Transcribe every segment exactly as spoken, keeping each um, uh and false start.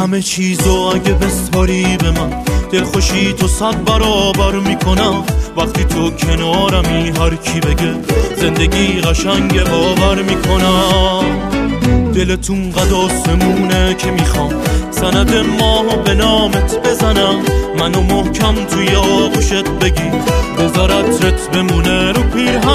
همه چیزو اگه بسپاری به من، دلخوشی تو صد برابر میکنم. وقتی تو کنارمی هر کی بگه زندگی قشنگ باور میکنم. دلتون قد آسمونه که میخوام سند ماهو به نامت بزنم، منو محکم توی آغوشت بگی بذارت رت بمونه رو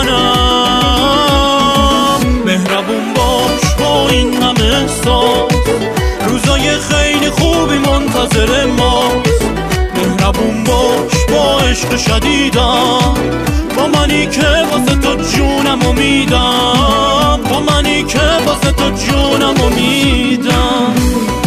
پیرهنم. مهربون باش با این همه احساس، روزای خیلی خوبی منتظر ماست. مهربون باش با عشق شدیدم، با منی که واسه تو جونمو میدم، با منی که واسه تو جونمو میدم.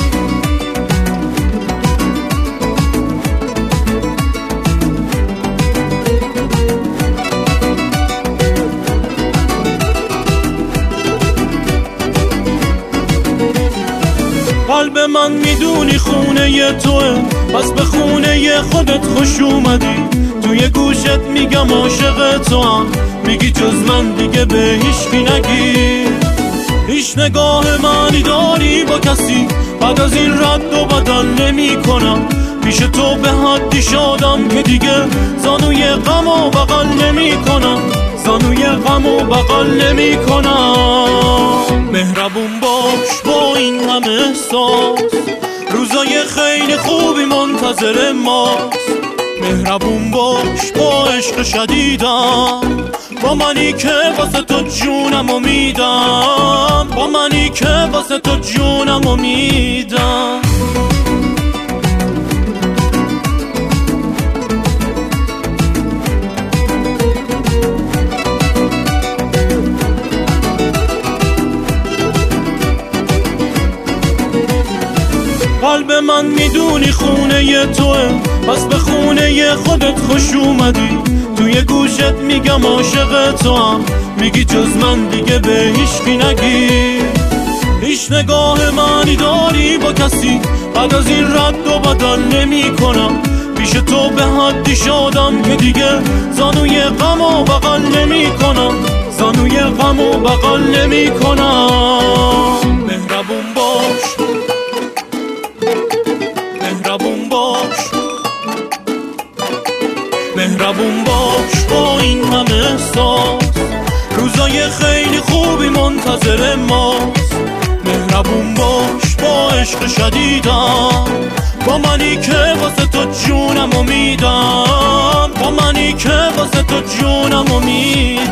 قلب من میدونی خونه ی توه، پس به خونه ی خودت خوش اومدی. توی گوشت میگم عاشق تو هم، میگی جز من دیگه به هیچکی نگی. هیچ نگاه معنی داری با کسی، بعد از این رد و بدل نمی کنم. پیش تو به حدی شادم که دیگه زانوی غم و بغل نمی کنم، زانوی غم و بغل نمی کنم. مهربون باش با این همه احساس، روزای خیلی خوبی منتظر ماست. مهربون باش با عشق شدیدم، با منی که واسه تو جونمو میدم، با منی که واسه تو جونمو میدم. قلب من میدونی خونه ی توه، پس به خونه ی خودت خوش اومدی. توی گوشت میگم عاشق تو هم، میگی جز من دیگه به هیچکی نگی. هیچ نگاه معنی داری با کسی، بعد از این رد و بدل نمی کنم. پیش تو به حدی شادم که دیگه زانوی غم و بغل نمی کنم، زانوی غم و بغل نمی کنم. مهربون باش، مهربون باش، مهربون باش با این همه احساس، روزای خیلی خوبی منتظر ماست. مهربون باش با عشق شدیدم، با منی که واسه تو جونمو میدم، با منی که واسه تو جونمو میدم.